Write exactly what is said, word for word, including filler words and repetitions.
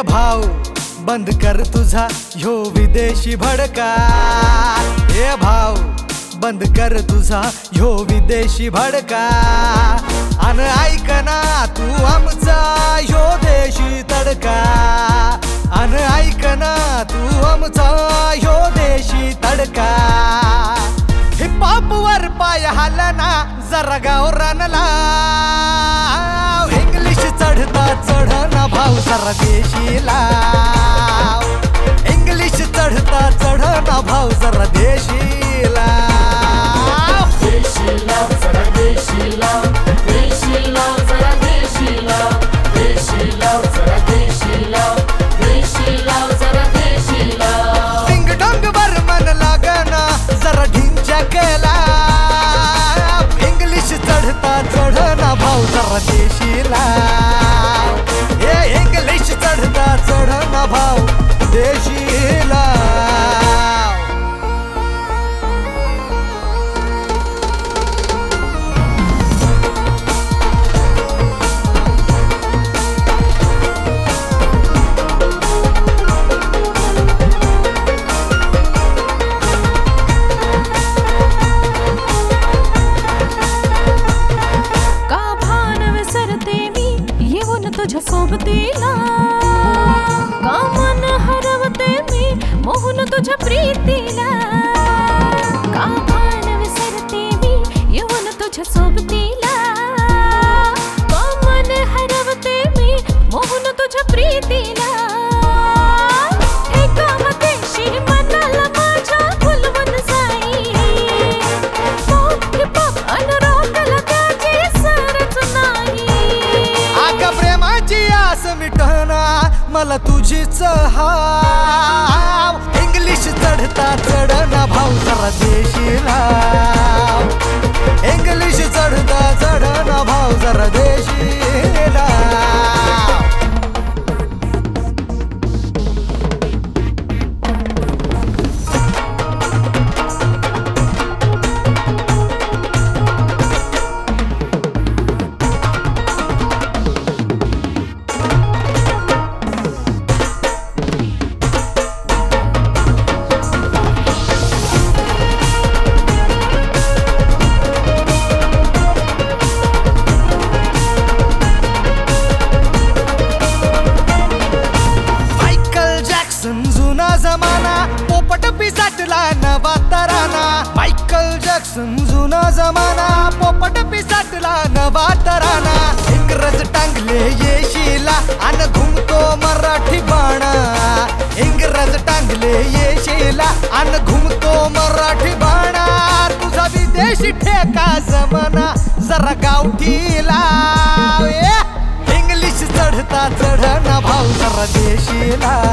भाऊ बंद कर तुझा ह्यो विदेशी भडका। ए भाऊ बंद कर तुझा ह्यो विदेशी भडका। अन ऐक ना तू आमचा ह्यो देशी तडका। अन ऐक ना तू आमचा ह्यो देशी तडका। हिप-हॉप वर पाय हालना जरा गावरानला। इंग्लिश चढता चढना भाऊ जरा देशीला। इंग्लिश चढता चढना भाऊ जरा देशीला। देशीला जरा देशीला, देशीला जरा देशीला, देशीला जरा देशीला, देशीला जरा देशीला। डिंग डोंग वर मन लागना जरा ढिंच्याकला। इंग्लिश चढता चढना भाऊ जरा देशीला। ए इंग्लिश चढता चढना भाऊ देशीला। तुझ्या सोबतीला का मन हरवते मी मोहून तुझ्या प्रीतीला। का भान विसरते मी येऊन तुझ्या सोबतीला। का मन हरवते मी मोहून तुझ्या प्रीतीला। एका मतेशी मनाला माझ्या फुलवून जाई। हिप-हॉप अन रॉकला त्याची सरच नाही। आका प्रेमाची आस मिटना मला तुझीच हाव। इंग्लिश चढता चढना भाऊ जरा देशीला। इंग्लिश चढता चढना भाऊ जरा देशीला। जुना जमाना पोपट पिसाटला नवा तराना। मायकल जॅक्सन जुना जमाना पोपट पिसाटला नवा तराना। इंग्रज टांगले येशीला अन घुमतो मराठी बाणा। इंग्रज टांगले येशीला अन घुमतो मराठी बाणा। तुझा विदेशी ठेका जमाना जरा गावठीला। इंग्लिश चढता चढना भाऊ जरा देशीला।